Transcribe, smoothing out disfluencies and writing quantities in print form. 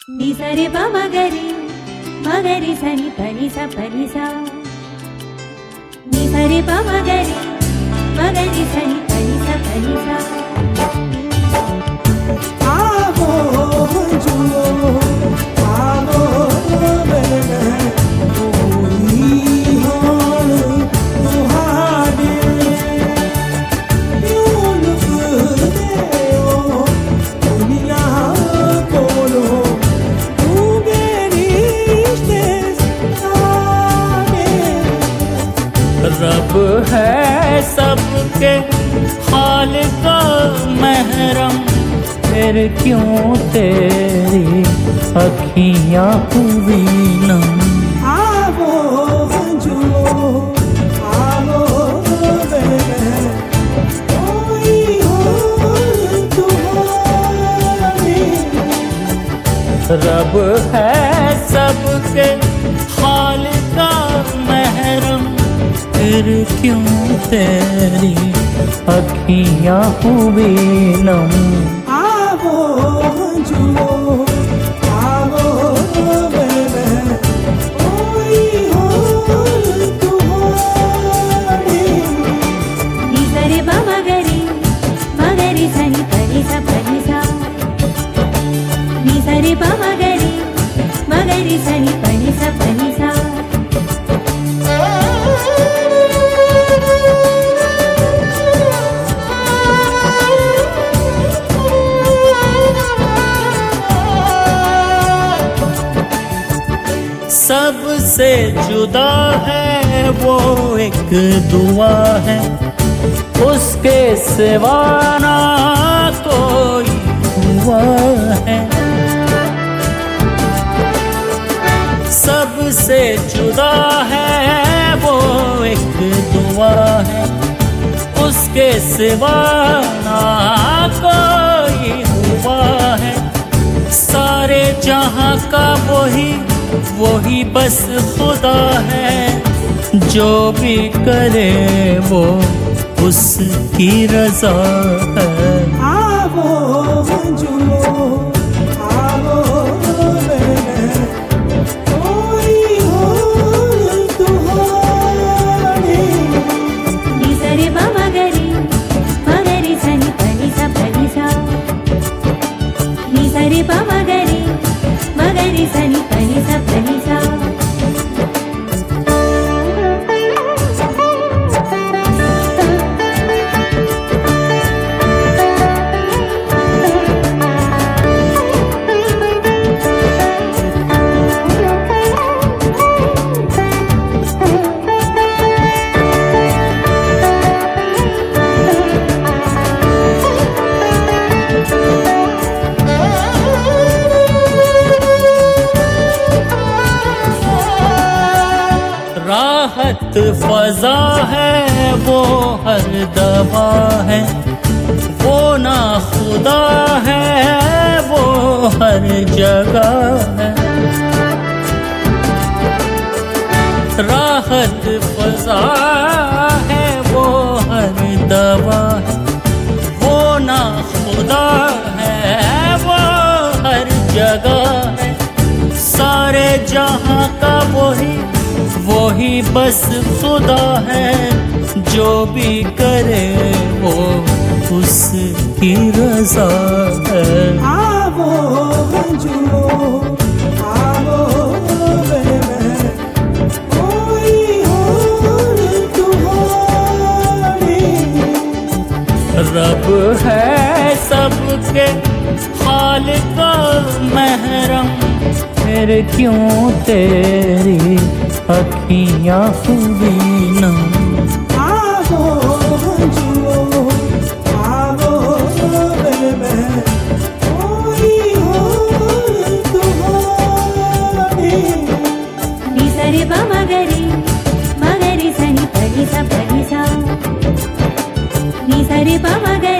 ని సరి ప మగరి మగరి సని పని స పని స ని సరి ప మగరి మగరి సని పని స పని స आवो जुओ आवो मेरे कोई हाल तुम्हारे यूं लुक दे ओ दुनिया बोलो तू मेरी रिश्ते सारे रब है सबके खालिका महरम, फिर क्यों तेरी अखियाँ हुई नम। आवो जुओ आवो मेरे कोई हाल तुम्हारे रब है सबके खालिका महरम, फिर क्यों तेरी अखियाँ हुई नम। आवो जुओ आवो मेरे कोई हाल तुम्हारे ని సరి ప మగరి మగరి సని పని స పని స ని సరి ప మగరి మగరి సని పని స పని స सबसे जुदा है वो एक दुआ है, उसके सिवा ना कोई हुआ है। सबसे जुदा है वो एक दुआ है, उसके सिवा ना कोई हुआ है। सारे जहां का वही बस खुदा है, जो भी करे वो उसकी रजा है। आवो जुओ आवो मेरे कोई हाल तुम्हारे ని సరి ప మగరి మగరి సని పని స పని స ని సరి ప మగరి మగరి సని పని స పని స राहत फजा है वो हर दवा है, वो ना खुदा है वो हर जगह है। राहत फजा है वो हर दवा है, वो ना खुदा है वो हर जगह है। सारे जहां का वही बस खुदा है, जो भी करे वो उसकी रजा है। आवो जुओ आवो मेरे कोई हाल तुम्हारे रब है सबके खालिका महरम, फिर क्यों तेरी अखियाँ हुई नम। आवो जुओ आवो मेरे कोई हाल तुम्हारे ని సరి ప మగరి మగరి సని పని స పని స ని సరి ప మగరి